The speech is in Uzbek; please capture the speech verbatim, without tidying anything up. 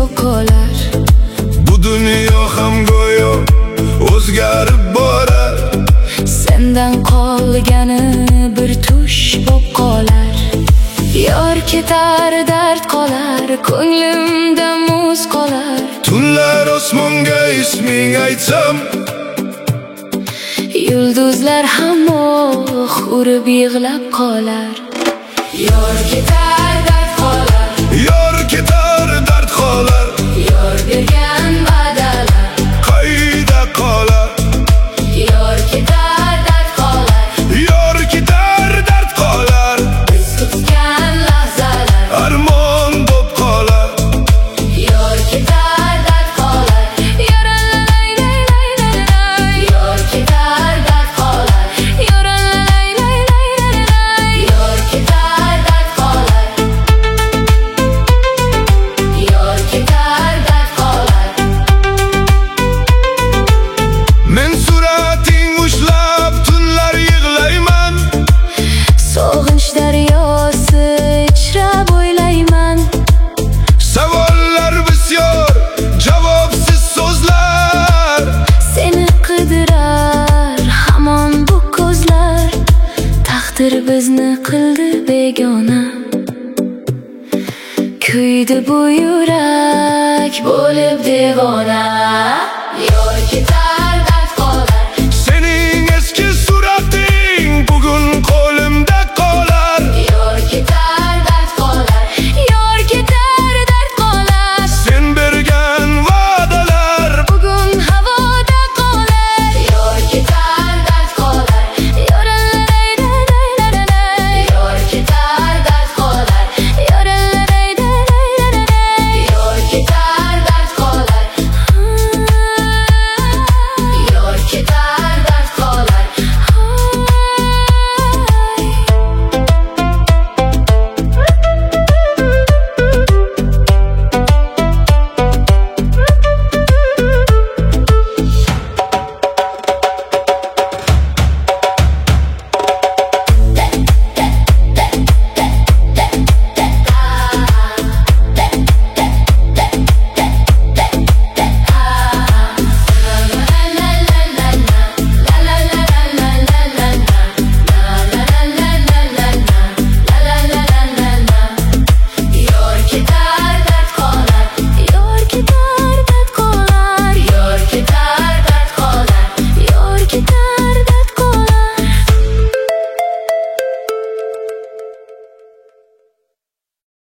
yo'q qolar. Bu dunyo ham go'yo o'zgarib borar. Sendan qolgani bir tush bo'p qolar. Yor ketar, dard qolar, ko'nglimda muz qolar. Tunlar osmonga isming aytsam, yulduzlar ham oh urib yig'lab qolar. Yor ketar, dard qolar, yor ketar, dard qolar. yor bergan va'dalar qayda qolar? yor ketar, dard qolar, yor ketar, dard qolar. biz kutgan lahzalar armon bo'p qolar. yor ketar, dard qolar, yor lay lay lay lay lay. yor ketar, dard qolar, yor lay lay lay lay lay. yor ketar, dard qolar, yor ketar, dard qolar. Men surating ushlab tunlar yig'layman. Sog'inch daryosi ichra bo'ylayman. Savollar bisyor, javobsiz so'zlar. Seni qidirar hamon bu ko'zlar. Taqdir bizni qildi begona. Kuydi bu yurak bo'lib devona. Yor ketar